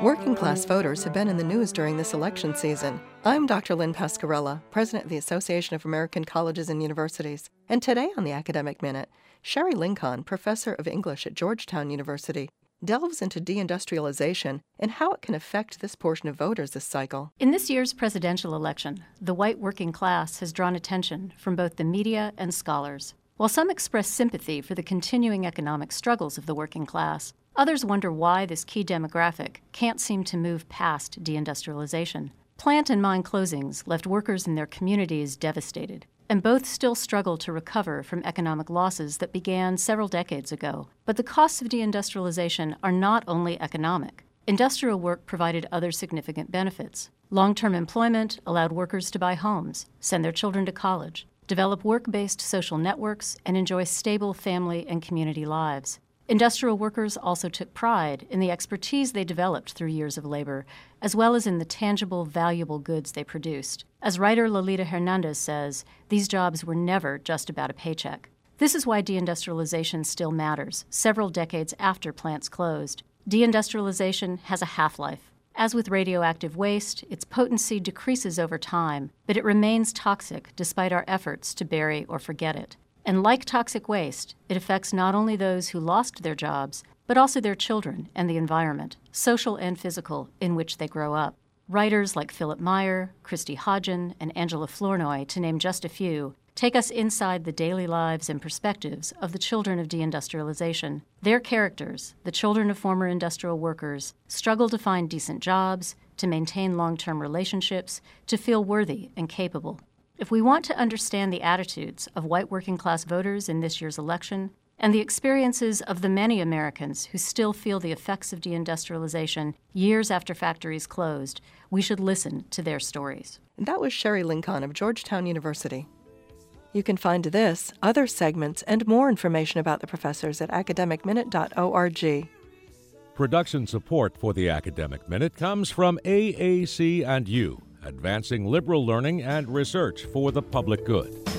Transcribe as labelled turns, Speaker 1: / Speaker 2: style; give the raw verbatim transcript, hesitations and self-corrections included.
Speaker 1: Working class voters have been in the news during this election season. I'm Doctor Lynn Pascarella, president of the Association of American Colleges and Universities. And today on the Academic Minute, Sherry Lincoln, professor of English at Georgetown University, delves into deindustrialization and how it can affect this portion of voters this cycle.
Speaker 2: In this year's presidential election, the white working class has drawn attention from both the media and scholars. While some express sympathy for the continuing economic struggles of the working class, others wonder why this key demographic can't seem to move past deindustrialization. Plant and mine closings left workers in their communities devastated, and both still struggle to recover from economic losses that began several decades ago. But the costs of deindustrialization are not only economic. Industrial work provided other significant benefits. Long-term employment allowed workers to buy homes, send their children to college, develop work-based social networks, and enjoy stable family and community lives. Industrial workers also took pride in the expertise they developed through years of labor, as well as in the tangible, valuable goods they produced. As writer Lolita Hernandez says, these jobs were never just about a paycheck. This is why deindustrialization still matters, several decades after plants closed. Deindustrialization has a half-life. As with radioactive waste, its potency decreases over time, but it remains toxic despite our efforts to bury or forget it. And like toxic waste, it affects not only those who lost their jobs, but also their children and the environment, social and physical, in which they grow up. Writers like Philip Meyer, Christy Hodgin, and Angela Flournoy, to name just a few, take us inside the daily lives and perspectives of the children of deindustrialization. Their characters, the children of former industrial workers, struggle to find decent jobs, to maintain long-term relationships, to feel worthy and capable. If we want to understand the attitudes of white working-class voters in this year's election and the experiences of the many Americans who still feel the effects of deindustrialization years after factories closed, we should listen to their stories.
Speaker 1: That was Sherry Lincoln of Georgetown University. You can find this, other segments, and more information about the professors at academic minute dot org.
Speaker 3: Production support for the Academic Minute comes from A A C and U, advancing liberal learning and research for the public good.